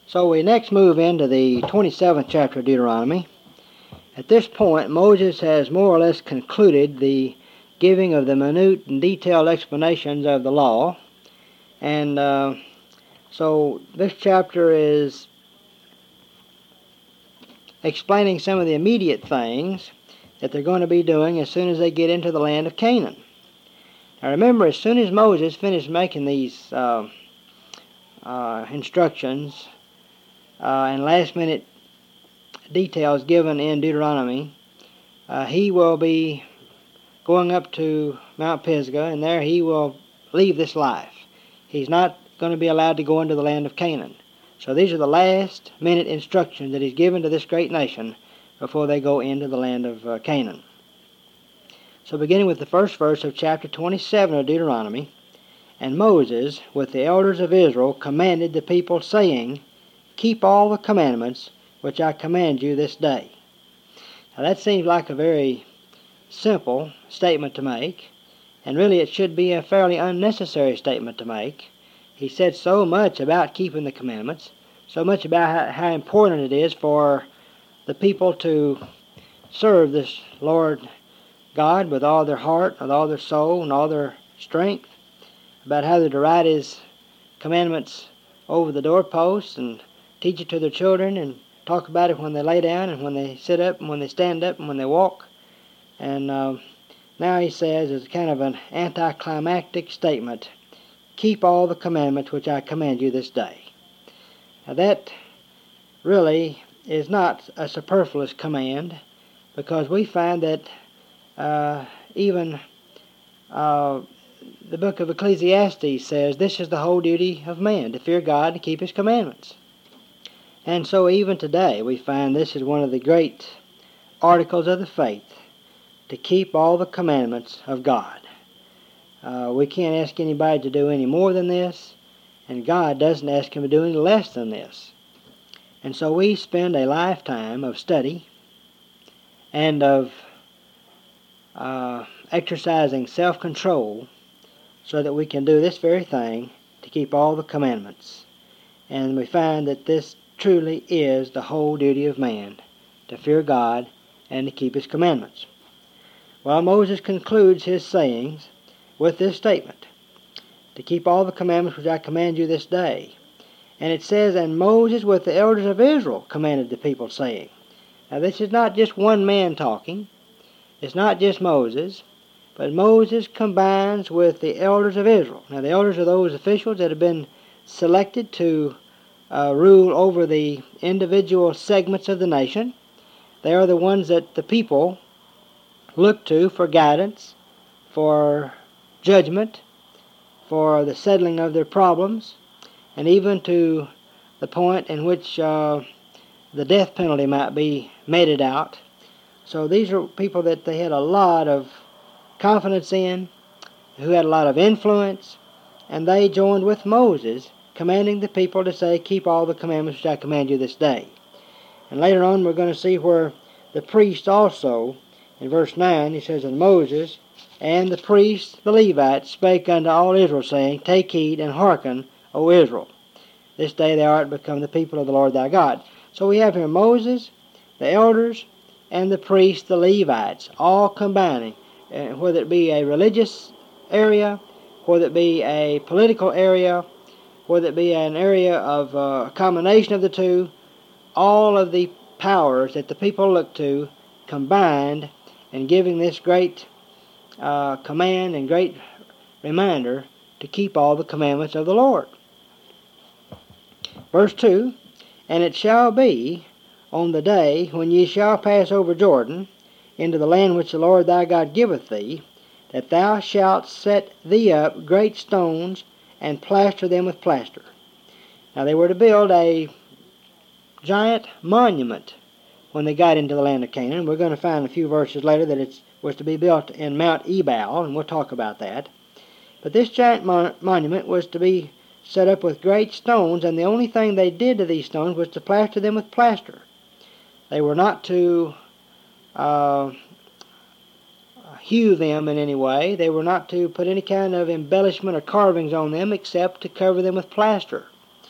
So we next move into the 27th chapter of Deuteronomy. At this point, Moses has more or less concluded the giving of the minute and detailed explanations of the law. And so this chapter is explaining some of the immediate things that they're going to be doing as soon as they get into the land of Canaan. Now remember, as soon as Moses finished making these instructions and last-minute details given in Deuteronomy, he will be going up to Mount Pisgah, and there he will leave this life. He's not going to be allowed to go into the land of Canaan. So these are the last-minute instructions that he's given to this great nation before they go into the land of Canaan. So beginning with the first verse of chapter 27 of Deuteronomy, "And Moses, with the elders of Israel, commanded the people, saying, Keep all the commandments which I command you this day." Now that seems like a very simple statement to make, and really it should be a fairly unnecessary statement to make. He said so much about keeping the commandments, so much about how important it is for the people to serve this Lord God with all their heart, with all their soul, and all their strength, about how they're to write His commandments over the doorposts and teach it to their children and talk about it when they lay down and when they sit up and when they stand up and when they walk. And now he says, as kind of an anticlimactic statement, "Keep all the commandments which I command you this day." Now that really is not a superfluous command, because we find that even the book of Ecclesiastes says this is the whole duty of man, to fear God and to keep His commandments. And so even today we find this is one of the great articles of the faith, to keep all the commandments of God. We can't ask anybody to do any more than this, and God doesn't ask him to do any less than this. And so we spend a lifetime of study and of exercising self-control so that we can do this very thing, to keep all the commandments. And we find that this truly is the whole duty of man, to fear God and to keep His commandments. Well, Moses concludes his sayings with this statement, to keep all the commandments which I command you this day. And it says, "And Moses with the elders of Israel commanded the people, saying." Now this is not just one man talking. It's not just Moses, but Moses combines with the elders of Israel. Now the elders are those officials that have been selected to rule over the individual segments of the nation. They are the ones that the people look to for guidance, for judgment, for the settling of their problems, and even to the point in which the death penalty might be meted out. So these are people that they had a lot of confidence in, who had a lot of influence, and they joined with Moses, commanding the people to say, "Keep all the commandments which I command you this day." And later on we're going to see where the priest also, in verse 9, he says, "And Moses and the priests, the Levites, spake unto all Israel, saying, Take heed and hearken, O Israel. This day thou art become the people of the Lord thy God." So we have here Moses, the elders, and the priests, the Levites, all combining, whether it be a religious area, whether it be a political area, whether it be an area of a combination of the two, all of the powers that the people look to combined in giving this great command and great reminder to keep all the commandments of the Lord. Verse 2, "And it shall be on the day when ye shall pass over Jordan into the land which the Lord thy God giveth thee, that thou shalt set thee up great stones and plaster them with plaster." Now they were to build a giant monument when they got into the land of Canaan. We're going to find a few verses later that it was to be built in Mount Ebal, and we'll talk about that. But this giant monument was to be set up with great stones, and the only thing they did to these stones was to plaster them with plaster. They were not to hew them in any way. They were not to put any kind of embellishment or carvings on them except to cover them with plaster.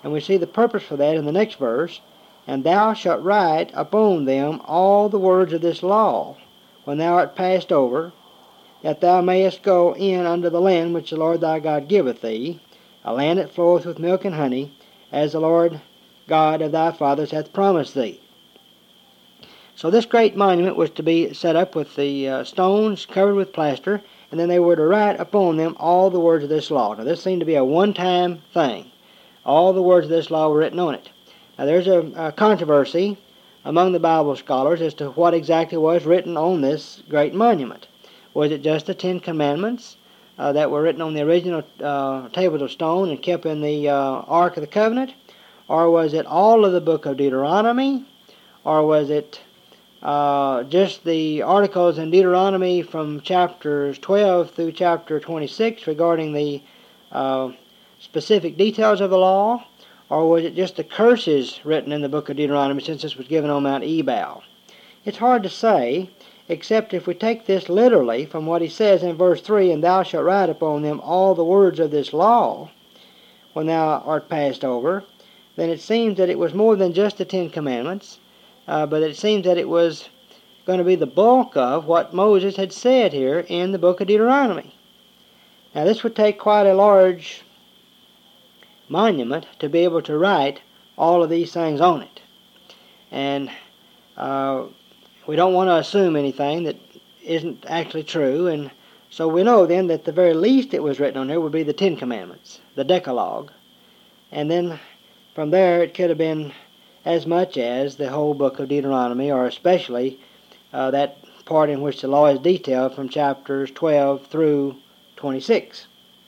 And we see the purpose for that in the next verse. And thou shalt write upon them all the words of this law, when thou art passed over, that thou mayest go in unto the land which the Lord thy God giveth thee, a land that floweth with milk and honey, as the Lord God of thy fathers hath promised thee. So this great monument was to be set up with the stones covered with plaster, and then they were to write upon them all the words of this law. Now this seemed to be a one-time thing. All the words of this law were written on it. Now there's a controversy among the Bible scholars as to what exactly was written on this great monument. Was it just the Ten Commandments that were written on the original tables of stone and kept in the Ark of the Covenant? Or was it all of the book of Deuteronomy? Or was it just the articles in Deuteronomy from chapters 12 through chapter 26 regarding the specific details of the law? Or was it just the curses written in the book of Deuteronomy, since this was given on Mount Ebal? It's hard to say, except if we take this literally from what he says in verse 3, and thou shalt write upon them all the words of this law when thou art passed over, then it seems that it was more than just the Ten Commandments, but it seems that it was going to be the bulk of what Moses had said here in the book of Deuteronomy. Now this would take quite a large monument to be able to write all of these things on it. And we don't want to assume anything that isn't actually true, and so we know then that the very least it was written on there would be the Ten Commandments, the Decalogue, and then from there it could have been as much as the whole book of Deuteronomy, or especially that part in which the law is detailed from chapters 12 through 26.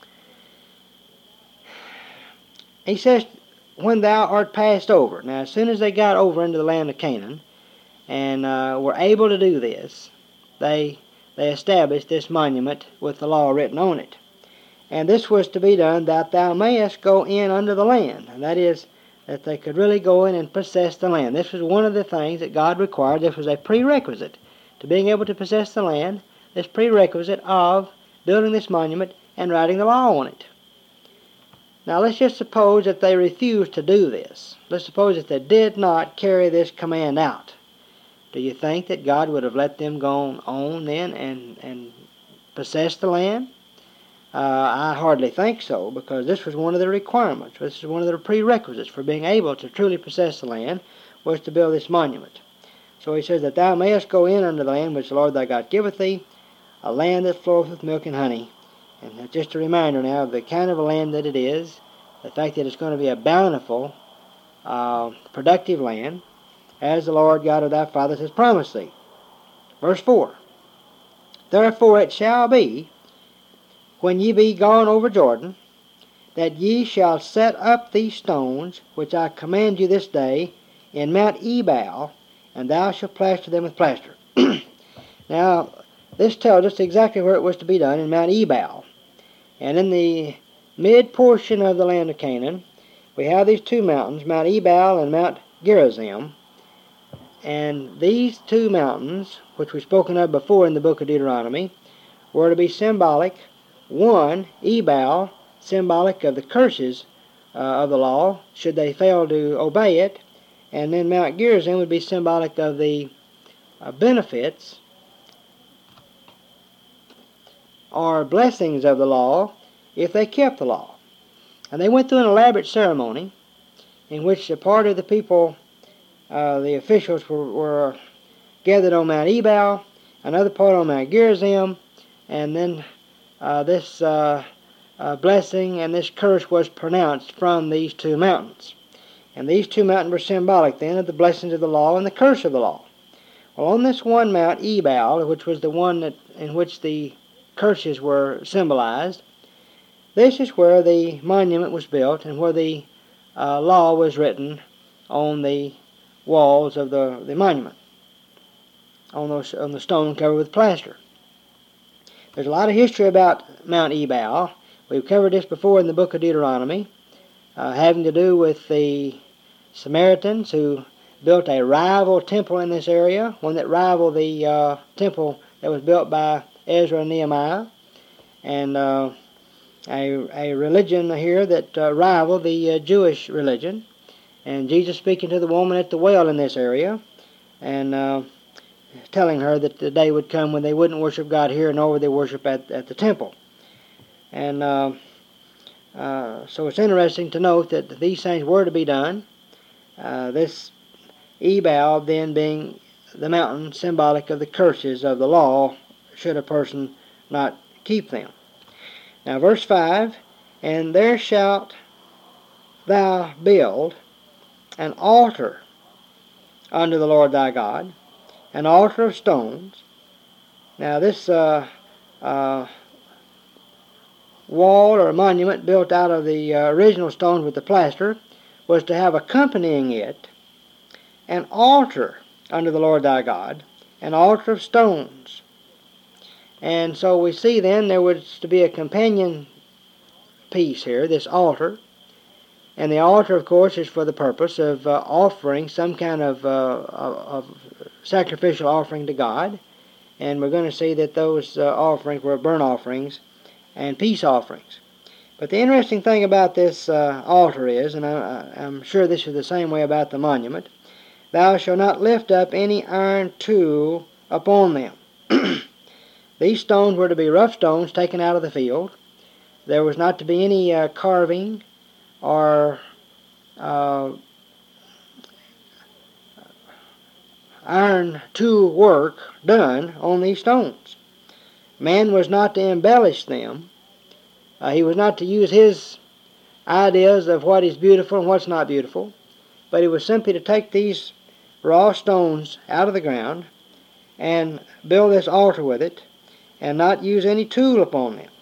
He says, when thou art passed over. Now, as soon as they got over into the land of Canaan and were able to do this, they established this monument with the law written on it. And this was to be done that thou mayest go in unto the land. And that is, that they could really go in and possess the land. This was one of the things that God required. This was a prerequisite to being able to possess the land, this prerequisite of building this monument and writing the law on it. Now let's just suppose that they refused to do this. Let's suppose that they did not carry this command out. Do you think that God would have let them go on then and possess the land? I hardly think so, because this was one of the requirements. This is one of the prerequisites for being able to truly possess the land, was to build this monument. So he says that thou mayest go in unto the land which the Lord thy God giveth thee, a land that floweth with milk and honey. And that's just a reminder now of the kind of a land that it is, the fact that it's going to be a bountiful, productive land, as the Lord God of thy fathers has promised thee. Verse 4, therefore it shall be, when ye be gone over Jordan, that ye shall set up these stones, which I command you this day, in Mount Ebal, and thou shalt plaster them with plaster. Now, this tells us exactly where it was to be done, in Mount Ebal. And in the mid-portion of the land of Canaan, we have these two mountains, Mount Ebal and Mount Gerizim. And these two mountains, which we've spoken of before in the book of Deuteronomy, were to be symbolic. One, Ebal, symbolic of the curses of the law, should they fail to obey it. And then Mount Gerizim would be symbolic of the benefits or blessings of the law if they kept the law. And they went through an elaborate ceremony in which a part of the people, the officials, were gathered on Mount Ebal, another part on Mount Gerizim, and then this blessing and this curse was pronounced from these two mountains. And these two mountains were symbolic then of the blessings of the law and the curse of the law. Well, on this one Mount Ebal, which was the one in which the curses were symbolized, this is where the monument was built and where the law was written on the walls of the monument, on the stone covered with plaster. There's a lot of history about Mount Ebal. We've covered this before in the book of Deuteronomy, having to do with the Samaritans who built a rival temple in this area, one that rivaled the temple that was built by Ezra and Nehemiah. And a religion here that rivaled the Jewish religion. And Jesus speaking to the woman at the well in this area, and telling her that the day would come when they wouldn't worship God here, nor would they worship at the temple. And so it's interesting to note that these things were to be done. This Ebal then being the mountain symbolic of the curses of the law, should a person not keep them. Now verse 5, and there shalt thou build an altar unto the Lord thy God, an altar of stones. Now this wall or monument built out of the original stones with the plaster was to have accompanying it an altar unto the Lord thy God, an altar of stones. And so we see then there was to be a companion piece here, this altar. And the altar, of course, is for the purpose of offering some kind of sacrificial offering to God. And we're going to see that those offerings were burnt offerings and peace offerings. But the interesting thing about this altar is, and I'm sure this is the same way about the monument, thou shalt not lift up any iron tool upon them. These stones were to be rough stones taken out of the field. There was not to be any carving or iron tool work done on these stones. Man was not to embellish them. He was not to use his ideas of what is beautiful and what's not beautiful, but he was simply to take these raw stones out of the ground and build this altar with it and not use any tool upon them.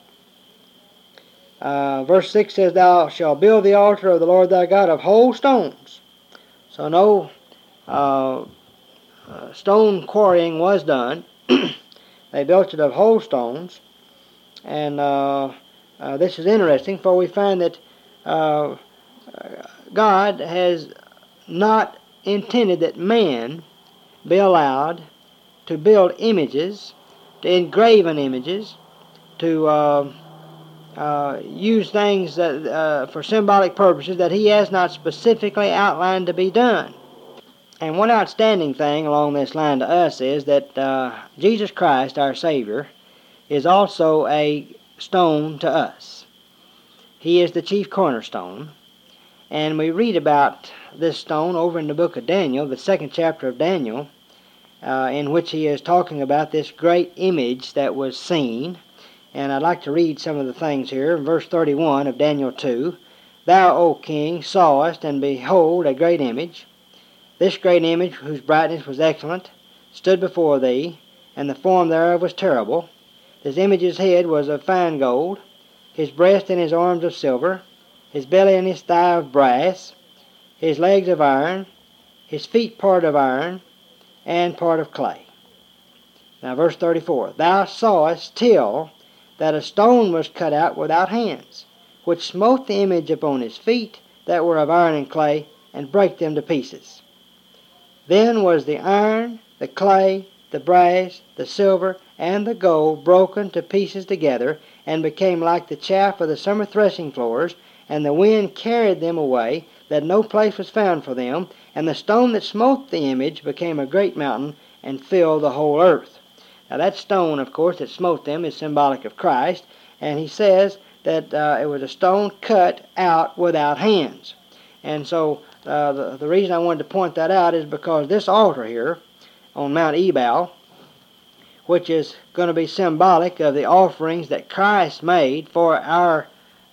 Verse 6 says, thou shalt build the altar of the Lord thy God of whole stones. So no stone quarrying was done. They built it of whole stones. And this is interesting, for we find that God has not intended that man be allowed to build images, to engraven images, to use things that, for symbolic purposes that he has not specifically outlined to be done. And one outstanding thing along this line to us is that Jesus Christ, our Savior, is also a stone to us. He is the chief cornerstone. And we read about this stone over in the book of Daniel, the 2nd chapter of Daniel, in which he is talking about this great image that was seen. And I'd like to read some of the things here. In verse 31 of Daniel 2, thou, O king, sawest, and behold, a great image. This great image, whose brightness was excellent, stood before thee, and the form thereof was terrible. This image's head was of fine gold, his breast and his arms of silver, his belly and his thigh of brass, his legs of iron, his feet part of iron, and part of clay. Now verse 34, thou sawest till that a stone was cut out without hands, which smote the image upon his feet that were of iron and clay, and brake them to pieces. Then was the iron, the clay, the brass, the silver, and the gold broken to pieces together, and became like the chaff of the summer threshing floors, and the wind carried them away, that no place was found for them, and the stone that smote the image became a great mountain, and filled the whole earth. Now that stone, of course, that smote them is symbolic of Christ, and he says that it was a stone cut out without hands. And so the reason I wanted to point that out is because this altar here on Mount Ebal, which is going to be symbolic of the offerings that Christ made for our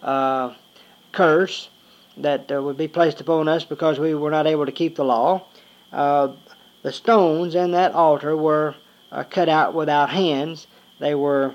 curse that would be placed upon us because we were not able to keep the law, the stones in that altar were cut out without hands. They were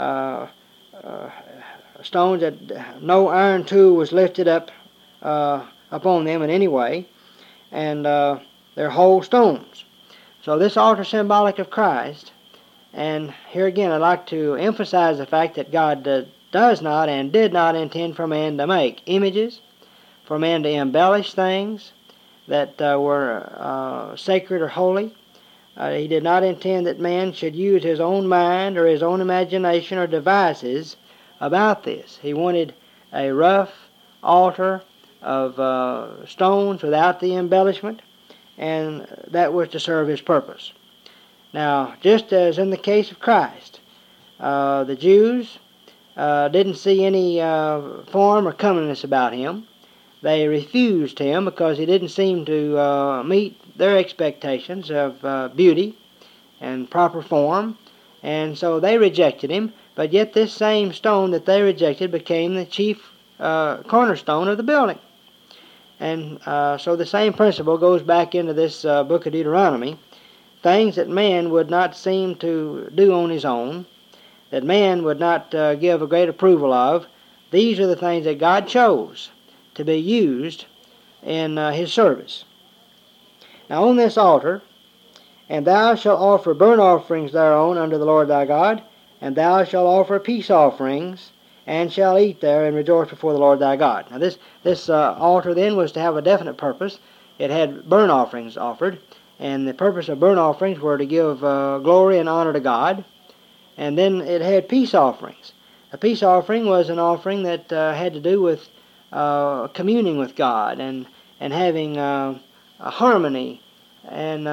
stones that no iron tool was lifted up upon them in any way, and they're whole stones. So this altar is symbolic of Christ, and here again I'd like to emphasize the fact that God does not and did not intend for man to make images, for man to embellish things that were sacred or holy. He did not intend that man should use his own mind or his own imagination or devices about this. He wanted a rough altar of stones without the embellishment, and that was to serve his purpose. Now, just as in the case of Christ, the Jews didn't see any form or comeliness about him. They refused him because he didn't seem to meet their expectations of beauty and proper form, and so they rejected him. But yet this same stone that they rejected became the chief cornerstone of the building. And so the same principle goes back into this book of Deuteronomy. Things that man would not seem to do on his own, that man would not give a great approval of, these are the things that God chose to be used in his service. Now on this altar, and thou shalt offer burnt offerings thereon unto the Lord thy God, and thou shalt offer peace offerings, and shalt eat there and rejoice before the Lord thy God. Now this altar then was to have a definite purpose. It had burnt offerings offered, and the purpose of burnt offerings were to give glory and honor to God. And then it had peace offerings. A peace offering was an offering that had to do with communing with God and having a harmony and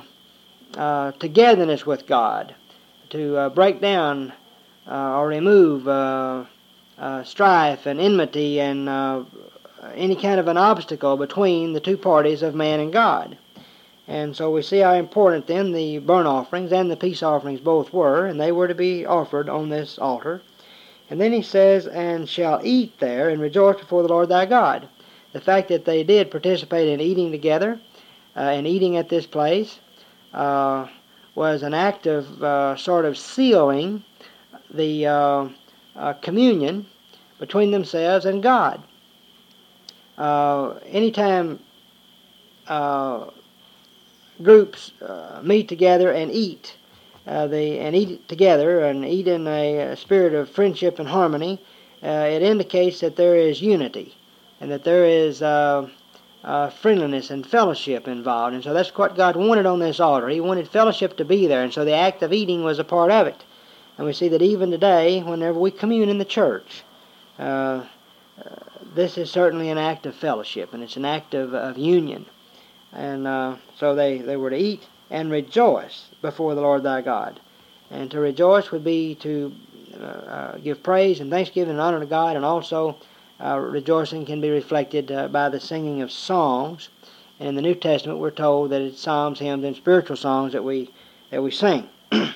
togetherness with God, to break down or remove strife and enmity and any kind of an obstacle between the two parties of man and God. And so we see how important then the burnt offerings and the peace offerings both were, and they were to be offered on this altar. And then he says, and shall eat there and rejoice before the Lord thy God. The fact that they did participate in eating together and eating at this place was an act of sort of sealing the communion between themselves and God. Anytime groups meet together and eat, together and eat in a spirit of friendship and harmony, it indicates that there is unity and that there is friendliness and fellowship involved. And so that's what God wanted on this altar. He wanted fellowship to be there, and so the act of eating was a part of it. And we see that even today, whenever we commune in the church, this is certainly an act of fellowship, and it's an act of union. And so they were to eat and rejoice before the Lord thy God. And to rejoice would be to give praise and thanksgiving and honor to God, and also rejoicing can be reflected by the singing of songs. And in the New Testament we're told that it's psalms, hymns, and spiritual songs that we sing.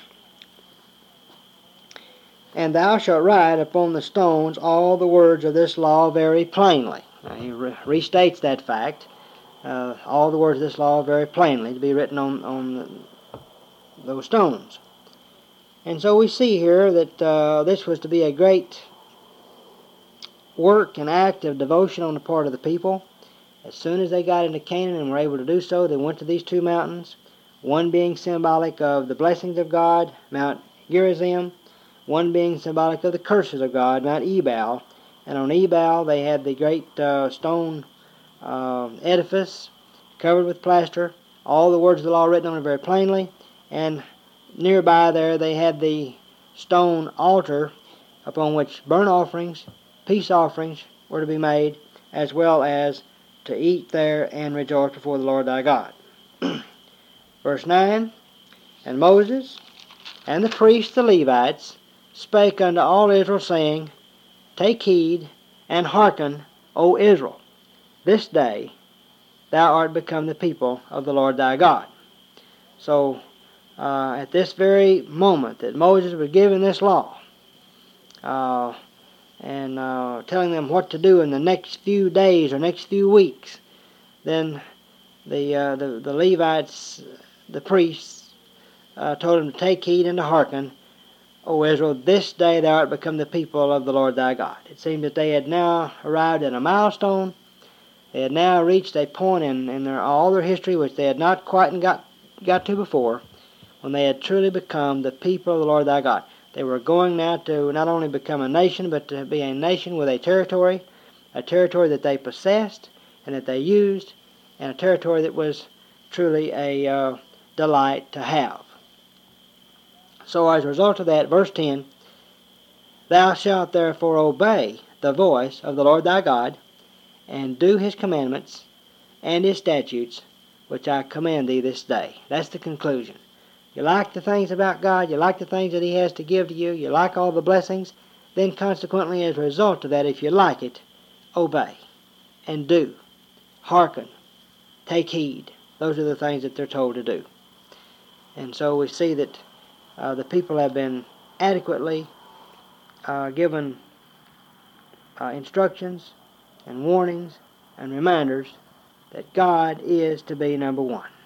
And thou shalt write upon the stones all the words of this law very plainly. Now, he restates that fact. All the words of this law very plainly to be written on those stones. And so we see here that this was to be a great work and act of devotion on the part of the people. As soon as they got into Canaan and were able to do so, they went to these two mountains, one being symbolic of the blessings of God, Mount Gerizim, one being symbolic of the curses of God, Mount Ebal. And on Ebal they had the great stone edifice covered with plaster, all the words of the law written on it very plainly, and nearby there they had the stone altar upon which burnt offerings, peace offerings were to be made, as well as to eat there and rejoice before the Lord thy God. Verse 9, and Moses and the priests the Levites spake unto all Israel, saying, Take heed and hearken, O Israel, this day thou art become the people of the Lord thy God. So at this very moment that Moses was giving this law and telling them what to do in the next few days or next few weeks, then the Levites, the priests, told him to take heed and to hearken, O Israel, this day thou art become the people of the Lord thy God. It seemed that they had now arrived at a milestone. They had now reached a point in all their history which they had not quite got to before, when they had truly become the people of the Lord thy God. They were going now to not only become a nation, but to be a nation with a territory that they possessed and that they used, and a territory that was truly a delight to have. So as a result of that, verse 10, Thou shalt therefore obey the voice of the Lord thy God, and do his commandments and his statutes, which I command thee this day. That's the conclusion. You like the things about God, you like the things that he has to give to you, you like all the blessings, then consequently as a result of that, if you like it, obey and do. Hearken. Take heed. Those are the things that they're told to do. And so we see that the people have been adequately given instructions and warnings and reminders that God is to be number one.